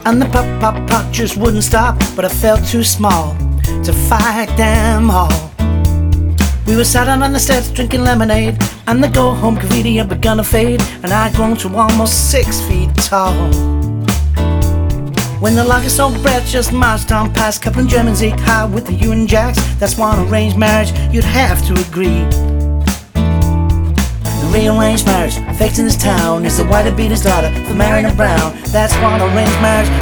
And the pop, pop, pop just wouldn't stop, but I felt too small to fight them all. We were sat down on the steps drinking lemonade, and the go-home graffiti had begun to fade, and I'd grown to almost 6 feet tall. When the longest old breath just marched on past, coupling Germans eke high with the Union Jacks. That's one arranged marriage, you'd have to agree. The rearranged marriage, faked in this town, is the white that beat his daughter for marrying a brown. That's one arranged marriage.